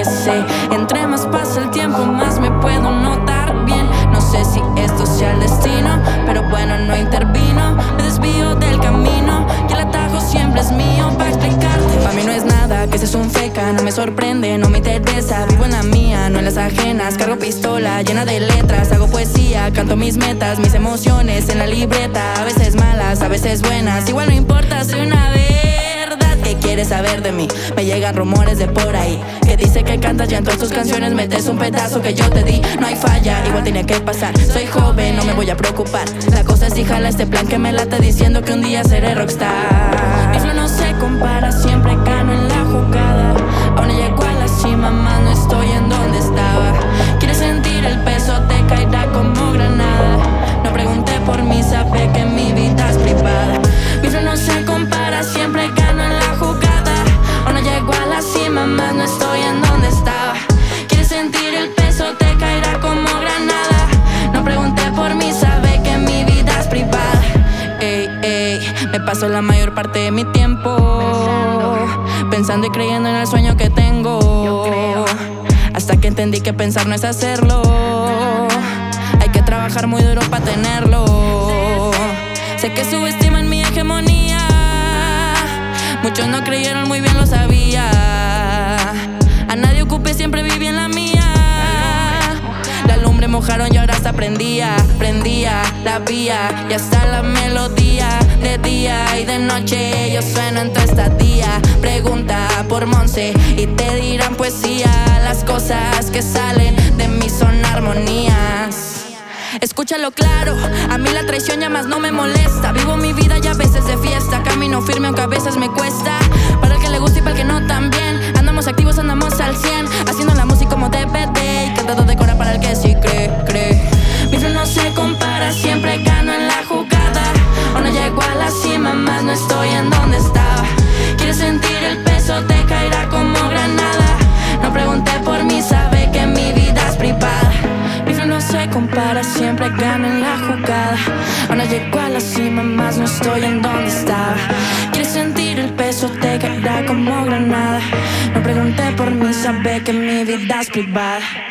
sé. Entre más pasa el tiempo, más me puedo notar bien. No sé si esto sea el destino, pero bueno, no intervino. Me desvío del camino y el atajo siempre es mío para explicarte. Para mí no es nada, que ese es un feca. No me sorprende, no me interesa. Vivo en la mía, no en las ajenas. Cargo pistola llena de letras. Hago poesía, canto mis metas, mis emociones en la libreta. A veces malas, a veces buenas. Igual no importa, soy una verdad. ¿Qué quieres saber de mí? Me llegan rumores de por ahí que dice que cantas ya en todas tus canciones. Metes un pedazo que yo te di. No hay falla, igual tiene que pasar. Soy joven, no me voy a preocupar. La cosa es si jala este plan que me late diciendo que un día seré rockstar. Mi flow no se compara, siempre gano en la jugada. Aún no llego a la cima, más no estoy en donde estaba. Quieres sentir el peso, te caerá como granada. No pregunté por mí, sabe que mi vida es privada. Mi flow no se compara, siempre gano en la jugada. Aún no llego a la cima, más no estoy en donde estaba. Quieres sentir el peso, te caerá como granada. No pregunté por mí, sabe que mi vida es privada. Ey, ey, me paso la mayor parte de mi tiempo pensando y creyendo en el sueño que tengo. Hasta que entendí que pensar no es hacerlo. Hay que trabajar muy duro para tenerlo. Sé que subestiman mi hegemonía. Muchos no creyeron, muy bien lo sabía. A nadie ocupé, siempre viví en la mía. La lumbre mojaron y ahora hasta prendía la vía y hasta la melodía. De día y de noche yo sueno en tu estadía. Pregunta por Monse y te dirán poesía. Las cosas que salen de mí son armonías. Escúchalo claro, a mí la traición ya más no me molesta. Vivo mi vida y a veces de fiesta. Camino firme aunque a veces me cuesta. Para el que le gusta y para el que no también. Andamos activos, andamos al 100. Haciendo la música como DVD y cantando de cora para el que sí cree. Mi flow no se compara, siempre gano en la jugada. Aún no llego a la cima, más no estoy en donde estaba. Quieres sentir el peso, te caerá como granada. No pregunté por mí, sabe que mi vida es privada. Mi flow no se compara, siempre gano en la jugada. Aún no llego a la cima, más no estoy en donde estaba. Quieres sentir el peso, te caerá como granada. No pregunté por mí, sabe que mi vida es privada.